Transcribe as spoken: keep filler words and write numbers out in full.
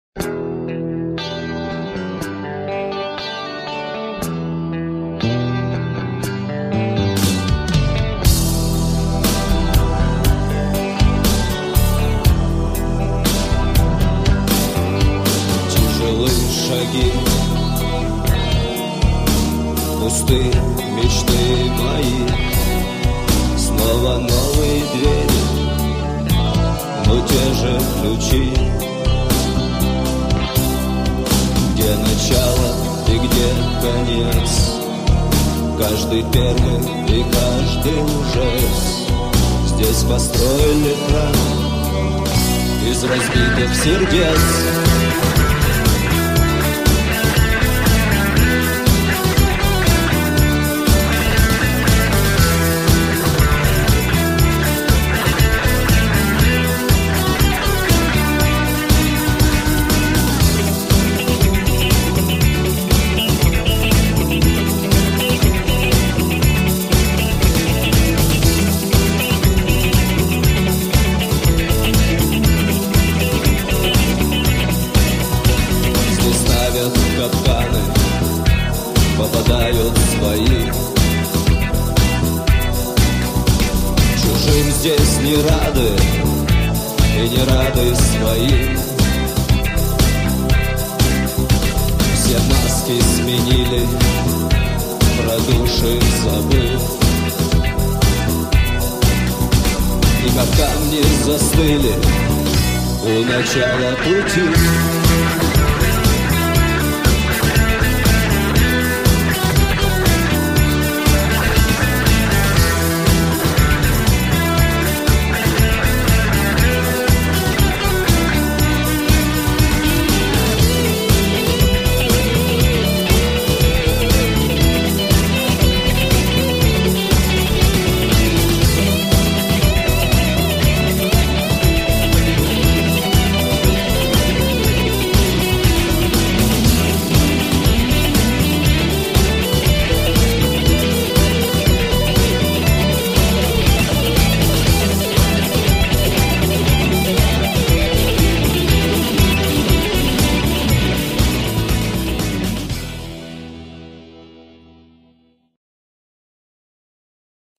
Шаги, пустые мечты мои, снова новые двери, но те же ключи. Где начало и где конец, каждый первый и каждый ужас. Здесь построили храм из разбитых сердец. Капканы попадают свои. Чужим здесь не рады и не рады свои. Все маски сменили, про души забыв. И как камни застыли у начала пути.